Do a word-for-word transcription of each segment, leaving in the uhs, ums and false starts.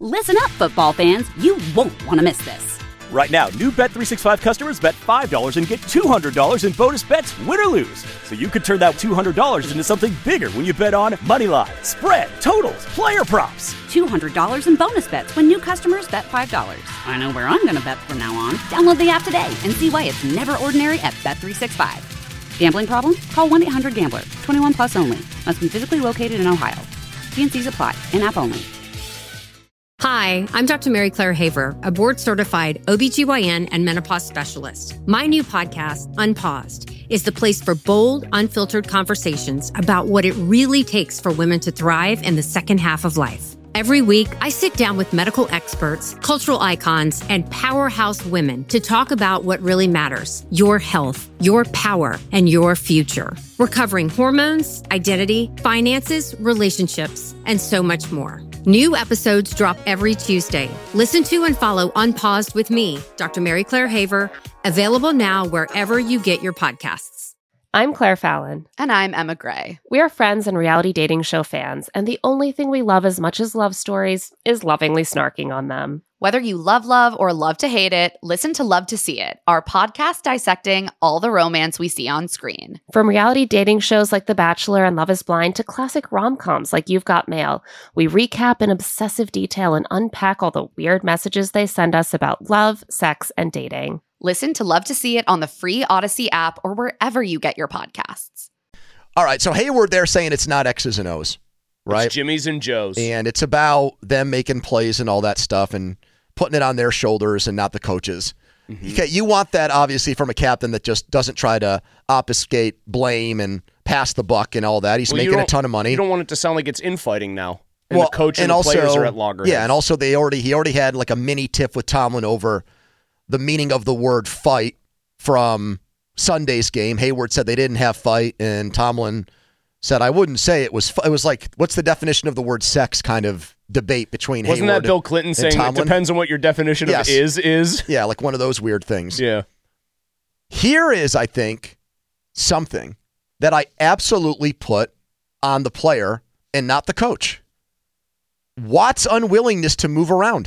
Listen up, football fans. You won't want to miss this. Right now, new Bet three sixty-five customers bet five dollars and get two hundred dollars in bonus bets, win or lose. So you could turn that two hundred dollars into something bigger when you bet on money line, spread, totals, player props. two hundred dollars in bonus bets when new customers bet five dollars. I know where I'm going to bet from now on. Download the app today and see why it's never ordinary at Bet three sixty-five. Gambling problem? Call one eight hundred gambler. twenty-one plus only. Must be physically located in Ohio. T and C's apply. In-app only. Hi, I'm Doctor Mary Claire Haver, a board-certified O B G Y N and menopause specialist. My new podcast, Unpaused, is the place for bold, unfiltered conversations about what it really takes for women to thrive in the second half of life. Every week, I sit down with medical experts, cultural icons, and powerhouse women to talk about what really matters: your health, your power, and your future. We're covering hormones, identity, finances, relationships, and so much more. New episodes drop every Tuesday. Listen to and follow Unpaused with me, Doctor Mary Claire Haver, available now wherever you get your podcasts. I'm Claire Fallon. And I'm Emma Gray. We are friends and reality dating show fans, and the only thing we love as much as love stories is lovingly snarking on them. Whether you love love or love to hate it, listen to Love to See It, our podcast dissecting all the romance we see on screen. From reality dating shows like The Bachelor and Love is Blind to classic rom-coms like You've Got Mail, we recap in obsessive detail and unpack all the weird messages they send us about love, sex, and dating. Listen to Love to See It on the free Odyssey app or wherever you get your podcasts. All right, so Hayward, they're saying it's not X's and O's, right? It's Jimmy's and Joe's. And it's about them making plays and all that stuff and putting it on their shoulders and not the coaches. Mm-hmm. Okay, you want that, obviously, from a captain that just doesn't try to obfuscate, blame, and pass the buck and all that. He's well, making a ton of money. You don't want it to sound like it's infighting now. And well, the coach and, and the also, players are at loggerheads. Yeah, and also they already he already had like a mini tiff with Tomlin over the meaning of the word fight from Sunday's game. Hayward said they didn't have fight, and Tomlin said, I wouldn't say it was fu-. It was like, what's the definition of the word sex kind of debate between Wasn't Hayward that Bill Clinton and saying Tomlin? It depends on what your definition yes. of is is? Yeah, like one of those weird things. Yeah. Here is, I think, something that I absolutely put on the player and not the coach. Watt's unwillingness to move around.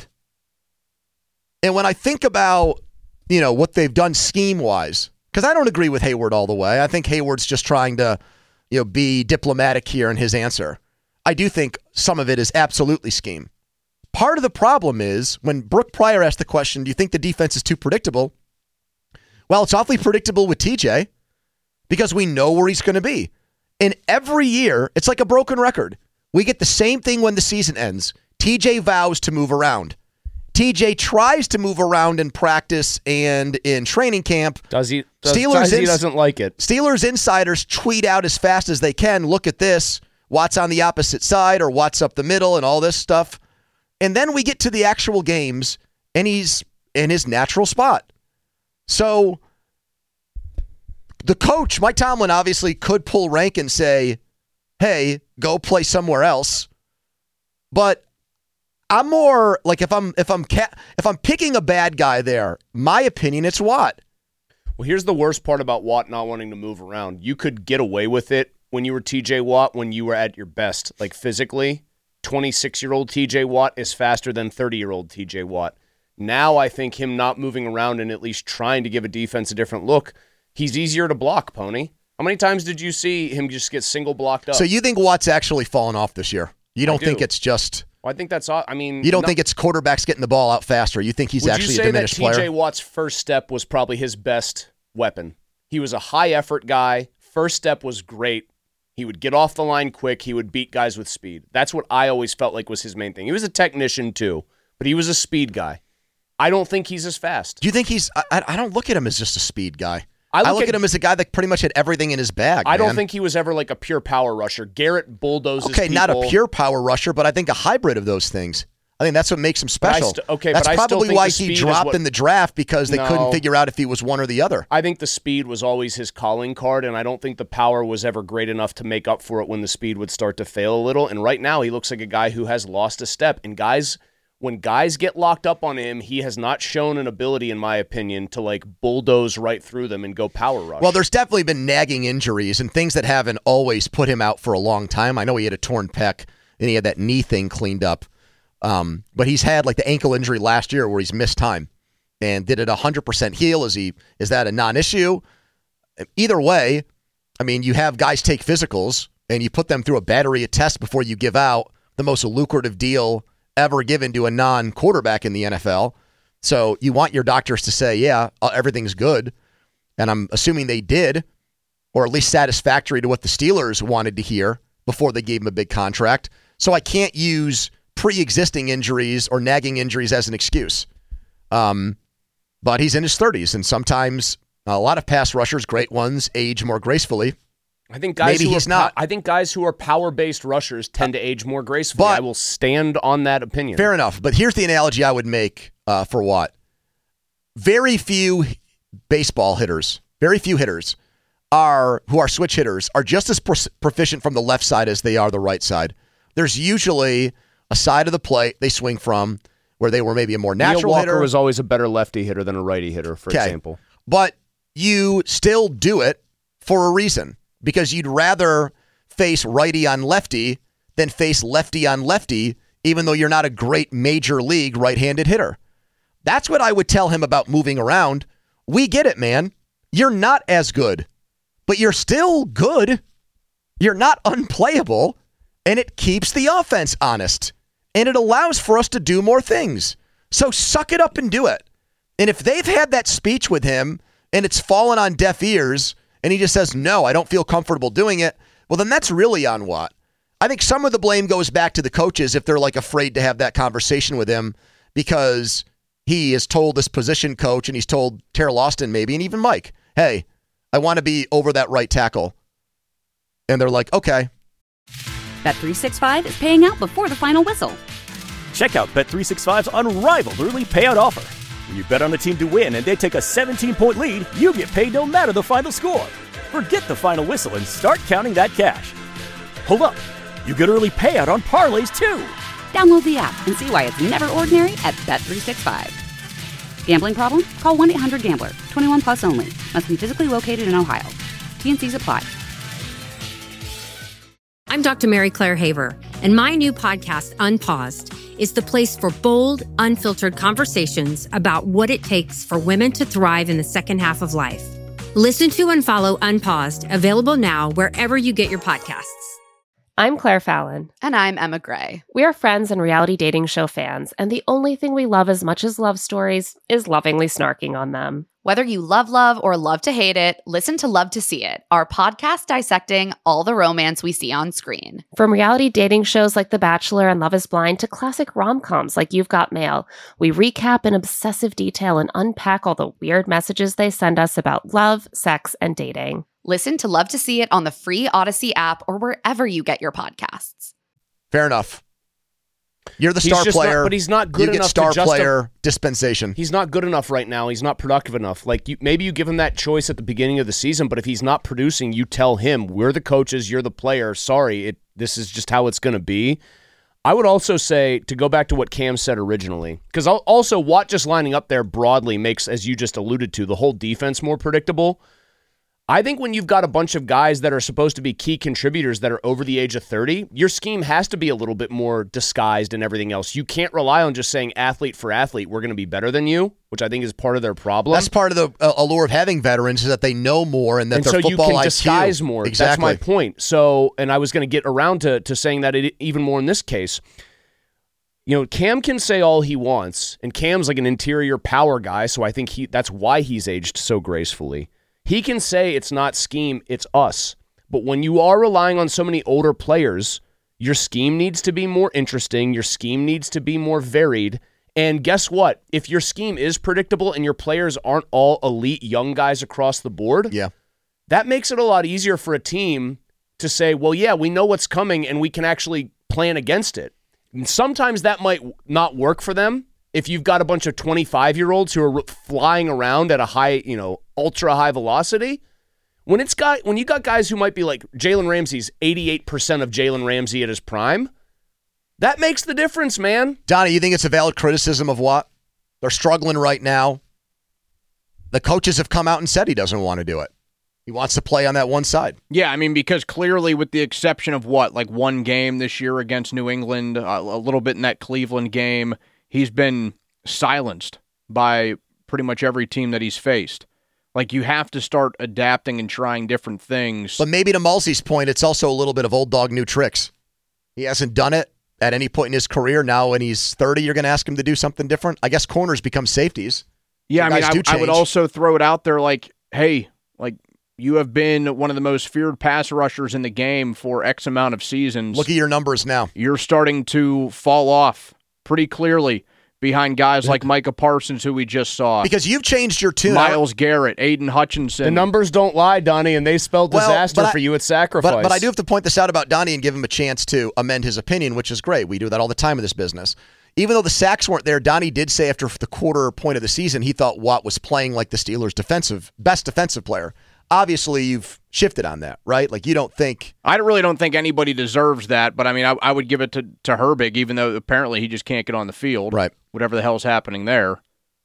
And when I think about, you know, what they've done scheme-wise, because I don't agree with Hayward all the way. I think Hayward's just trying to, you know, be diplomatic here in his answer. I do think some of it is absolutely scheme. Part of the problem is when Brooke Pryor asked the question, do you think the defense is too predictable? Well, it's awfully predictable with T J because we know where he's going to be. And every year, it's like a broken record. We get the same thing when the season ends. T J vows to move around. T J tries to move around in practice and in training camp. Does he? Does, Steelers does he ins- doesn't like it. Steelers insiders tweet out as fast as they can, look at this, Watt's on the opposite side or Watt's up the middle and all this stuff. And then we get to the actual games and he's in his natural spot. So the coach, Mike Tomlin, obviously could pull rank and say, hey, go play somewhere else. But I'm more like if I'm if I'm ca- if I'm picking a bad guy there, my opinion, it's Watt. Well, here's the worst part about Watt not wanting to move around. You could get away with it when you were T J Watt, when you were at your best, like physically. twenty-six-year-old T J Watt is faster than thirty-year-old T J Watt. Now I think him not moving around and at least trying to give a defense a different look, he's easier to block, Pony. How many times did you see him just get single blocked up? So you think Watt's actually fallen off this year? You don't do. think it's just... Well, I think that's all. I mean, you don't no, think it's quarterbacks getting the ball out faster. You think he's would actually you a say diminished that T J player? Watt's first step was probably his best weapon? He was a high-effort guy. First step was great. He would get off the line quick. He would beat guys with speed. That's what I always felt like was his main thing. He was a technician too, but he was a speed guy. I don't think he's as fast. Do you think he's... I, I don't look at him as just a speed guy. I look, I look at, at him as a guy that pretty much had everything in his bag. I don't man. think he was ever like a pure power rusher. Garrett bulldozes Okay, people. not a pure power rusher, but I think a hybrid of those things. I think that's what makes him special. St- okay, that's but I still probably think why the he speed is dropped what- in the draft because they No. couldn't figure out if he was one or the other. I think the speed was always his calling card, and I don't think the power was ever great enough to make up for it when the speed would start to fail a little. And right now, he looks like a guy who has lost a step. And guys, when guys get locked up on him, he has not shown an ability, in my opinion, to like bulldoze right through them and go power rush. Well, there's definitely been nagging injuries and things that haven't always put him out for a long time. I know he had a torn pec and he had that knee thing cleaned up. Um, but he's had like the ankle injury last year where he's missed time. And did it one hundred percent heal? Is he is that a non-issue? Either way, I mean, you have guys take physicals and you put them through a battery of tests before you give out the most lucrative deal ever given to a non-quarterback in the N F L. So you want your doctors to say, yeah, everything's good. And I'm assuming they did, or at least satisfactory to what the Steelers wanted to hear before they gave him a big contract. So I can't use pre-existing injuries or nagging injuries as an excuse. Um, but he's in his thirties, and sometimes a lot of pass rushers, great ones, age more gracefully. I think guys Maybe who he's are, not. I think guys who are power-based rushers tend to age more gracefully. But, I will stand on that opinion. Fair enough. But here's the analogy I would make uh, for Watt. Very few baseball hitters, very few hitters are who are switch hitters are just as pro- proficient from the left side as they are the right side. There's usually a side of the plate they swing from where they were maybe a more natural Neil Walker hitter. was always a better lefty hitter than a righty hitter, for Okay. example. But you still do it for a reason, because you'd rather face righty on lefty than face lefty on lefty, even though you're not a great major league right-handed hitter. That's what I would tell him about moving around. We get it, man. You're not as good, but you're still good. You're not unplayable, and it keeps the offense honest, and it allows for us to do more things. So suck it up and do it. And if they've had that speech with him and it's fallen on deaf ears and he just says, no, I don't feel comfortable doing it, well, then that's really on Watt. I think some of the blame goes back to the coaches if they're like afraid to have that conversation with him because he has told this position coach and he's told Terrell Austin maybe and even Mike, hey, I want to be over that right tackle. And they're like, okay. Bet three sixty-five is paying out before the final whistle. Check out Bet three sixty-five's unrivaled early payout offer. When you bet on a team to win and they take a seventeen-point lead, you get paid no matter the final score. Forget the final whistle and start counting that cash. Hold up. You get early payout on parlays, too. Download the app and see why it's never ordinary at Bet three sixty-five. Gambling problem? Call one eight hundred gambler. twenty-one plus only. Must be physically located in Ohio. T and Cs apply. I'm Doctor Mary Claire Haver, and my new podcast, Unpaused, is the place for bold, unfiltered conversations about what it takes for women to thrive in the second half of life. Listen to and follow Unpaused, available now wherever you get your podcasts. I'm Claire Fallon. And I'm Emma Gray. We are friends and reality dating show fans, and the only thing we love as much as love stories is lovingly snarking on them. Whether you love love or love to hate it, listen to Love to See It, our podcast dissecting all the romance we see on screen. From reality dating shows like The Bachelor and Love is Blind to classic rom-coms like You've Got Mail, we recap in obsessive detail and unpack all the weird messages they send us about love, sex, and dating. Listen to Love to See It on the free Odyssey app or wherever you get your podcasts. Fair enough. You're the He's star just player. not- but he's not good you get enough to star justif- player dispensation. He's not good enough right now. He's not productive enough. Like you, maybe you give him that choice at the beginning of the season, but if he's not producing, you tell him, we're the coaches, you're the player. Sorry, it, this is just how it's going to be. I would also say, to go back to what Cam said originally, because also Watt just lining up there broadly makes, as you just alluded to, the whole defense more predictable. I think when you've got a bunch of guys that are supposed to be key contributors that are over the age of thirty, your scheme has to be a little bit more disguised and everything else. You can't rely on just saying athlete for athlete, we're going to be better than you, which I think is part of their problem. That's part of the uh, allure of having veterans is that they know more and that and their so you football can I Q. disguise more. Exactly. That's my point. So, and I was going to get around to, to saying that it, even more in this case. You know, Cam can say all he wants, and Cam's like an interior power guy, so I think he that's why he's aged so gracefully. He can say it's not scheme, it's us. But when you are relying on so many older players, your scheme needs to be more interesting. Your scheme needs to be more varied. And guess what? If your scheme is predictable and your players aren't all elite young guys across the board, Yeah. that makes it a lot easier for a team to say, well, yeah, we know what's coming and we can actually plan against it. And sometimes that might not work for them. If you've got a bunch of twenty-five-year-olds who are flying around at a high, you know, ultra high velocity, when it's got when you got guys who might be like Jalen Ramsey's eighty-eight percent of Jalen Ramsey at his prime, that makes the difference, man. Donnie, you think it's a valid criticism of Watt? They're struggling right now. The coaches have come out and said he doesn't want to do it. He wants to play on that one side. Yeah, I mean, because clearly with the exception of what, like one game this year against New England, uh, a little bit in that Cleveland game, he's been silenced by pretty much every team that he's faced. Like, you have to start adapting and trying different things. But maybe to Mulsey's point, it's also a little bit of old dog, new tricks. He hasn't done it at any point in his career. Now when he's thirty, you're going to ask him to do something different? I guess corners become safeties. Yeah, I mean, I, I would also throw it out there like, hey, like, you have been one of the most feared pass rushers in the game for X amount of seasons. Look at your numbers now. You're starting to fall off pretty clearly behind guys like Micah Parsons, who we just saw. Because you've changed your tune. Myles Garrett, Aiden Hutchinson. The numbers don't lie, Donnie, and they spell disaster well, for I, you at Sacrifice. But, but I do have to point this out about Donnie and give him a chance to amend his opinion, which is great. We do that all the time in this business. Even though the sacks weren't there, Donnie did say after the quarter point of the season, he thought Watt was playing like the Steelers' defensive best defensive player. Obviously, you've shifted on that, right? Like, you don't think... I really don't think anybody deserves that, but I mean, I, I would give it to, to Herbig, even though apparently he just can't get on the field. Right. Whatever the hell's happening there.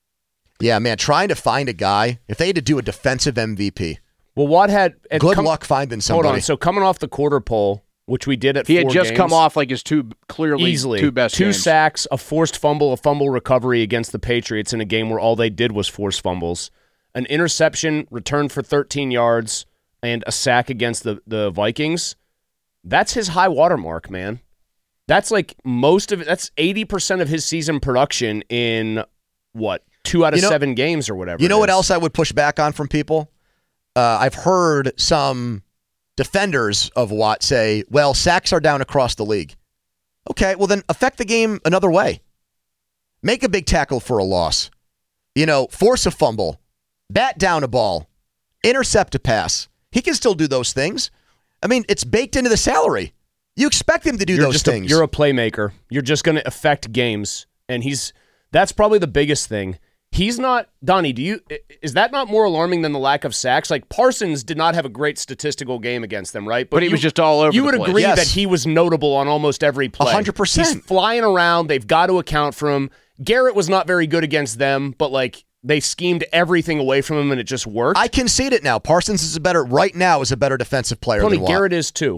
Yeah, man, trying to find a guy, if they had to do a defensive M V P, well, Watt had... Good come, luck finding somebody. Hold on, so coming off the quarter pole, which we did at he four had just games, come off like his two, clearly easily, two best Two games. sacks, a forced fumble, a fumble recovery against the Patriots in a game where all they did was force fumbles. An interception, returned for thirteen yards, and a sack against the, the Vikings. That's his high watermark, man. That's like most of it. That's eighty percent of his season production in, what, two out of you know, seven games or whatever. You know it what is. else I would push back on from people? Uh, I've heard some defenders of Watt say, well, sacks are down across the league. Okay, well then affect the game another way. Make a big tackle for a loss. You know, force a fumble. Bat down a ball. Intercept a pass. He can still do those things. I mean, it's baked into the salary. You expect him to do you're those just things. A, you're a playmaker. You're just going to affect games. And he's that's probably the biggest thing. He's not, Donnie, do you is that not more alarming than the lack of sacks? Like, Parsons did not have a great statistical game against them, right? But, but he you, was just all over You the would place. agree Yes. that he was notable on almost every play. one hundred percent. He's flying around. They've got to account for him. Garrett was not very good against them, but like they schemed everything away from him and it just worked. I concede it now. Parsons is a better, right now, is a better defensive player Tony, than Watt. Garrett is too.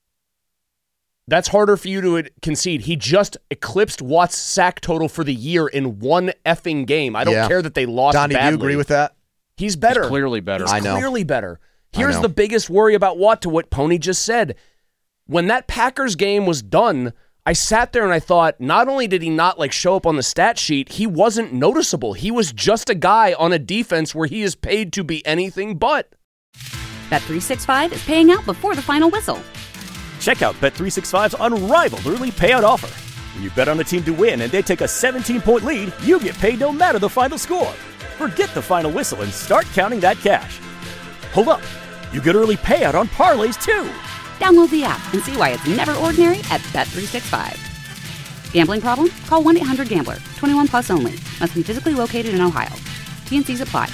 That's harder for you to concede. He just eclipsed Watt's sack total for the year in one effing game. I don't Yeah. care that they lost Donnie, badly. do you agree with that? He's better. He's clearly better. He's I know. clearly better. I Here's know. the biggest worry about Watt to what Pony just said. When that Packers game was done, I sat there and I thought, not only did he not like show up on the stat sheet, he wasn't noticeable. He was just a guy on a defense where he is paid to be anything but. Bet three sixty-five is paying out before the final whistle. Check out Bet three sixty-five's unrivaled early payout offer. When you bet on a team to win and they take a seventeen-point lead, you get paid no matter the final score. Forget the final whistle and start counting that cash. Hold up. You get early payout on parlays, too. Download the app and see why it's never ordinary at Bet three sixty-five. Gambling problem? Call one eight hundred gambler. twenty-one plus only. Must be physically located in Ohio. T and C's apply.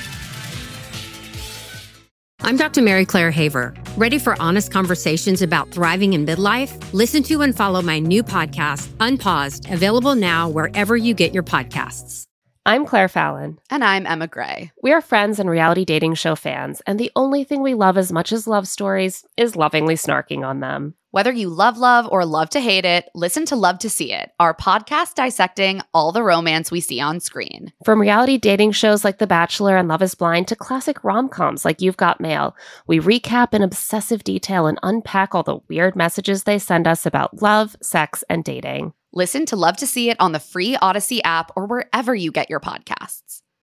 I'm Doctor Mary Claire Haver. Ready for honest conversations about thriving in midlife? Listen to and follow my new podcast, Unpaused, available now wherever you get your podcasts. I'm Claire Fallon. And I'm Emma Gray. We are friends and reality dating show fans, and the only thing we love as much as love stories is lovingly snarking on them. Whether you love love or love to hate it, listen to Love to See It, our podcast dissecting all the romance we see on screen. From reality dating shows like The Bachelor and Love is Blind to classic rom-coms like You've Got Mail, we recap in obsessive detail and unpack all the weird messages they send us about love, sex, and dating. Listen to Love to See It on the free Odyssey app or wherever you get your podcasts.